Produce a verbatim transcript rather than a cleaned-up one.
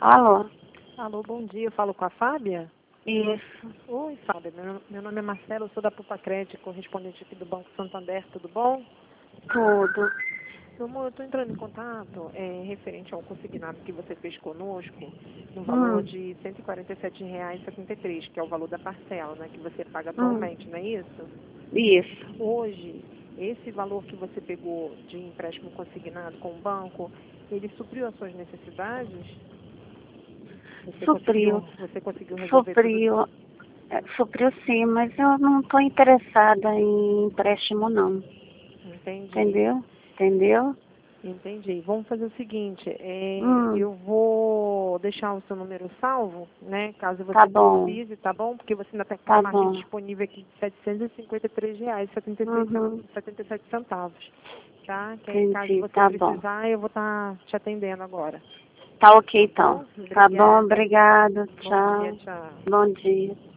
Alô? Alô, bom dia. Eu falo com a Fábia? Isso. Oi, Fábia. Meu, meu nome é Marcela, eu sou da Pupa Crédito, correspondente aqui do Banco Santander. Tudo bom? Tudo. Meu amor, eu estou entrando em contato é, referente ao consignado que você fez conosco, no valor Hum, de cento e quarenta e sete reais e setenta e três centavos, que é o valor da parcela, né, que você paga hum. atualmente, não é isso? Isso. Hoje, esse valor que você pegou de empréstimo consignado com o banco, ele supriu as suas necessidades? Você conseguiu, Supriu. você conseguiu resolver tudo? Supriu. É, supriu sim, mas eu não estou interessada em empréstimo não. Entendi. Entendeu? Entendeu? Entendi. Vamos fazer o seguinte, é, Hum, eu vou deixar o seu número salvo, né? Caso tá você bom. precise, tá bom? Porque você ainda está com uma Tá margem bom. disponível aqui de setecentos e cinquenta e três reais e setenta Uhum. e sete centavos, tá? Que aí, caso Entendi. você Tá bom. precisar, eu vou estar te atendendo agora, Tá ok tá então. bom? Tá bom, Obrigada. obrigada. Bom dia, Tchau. tchau. Bom dia.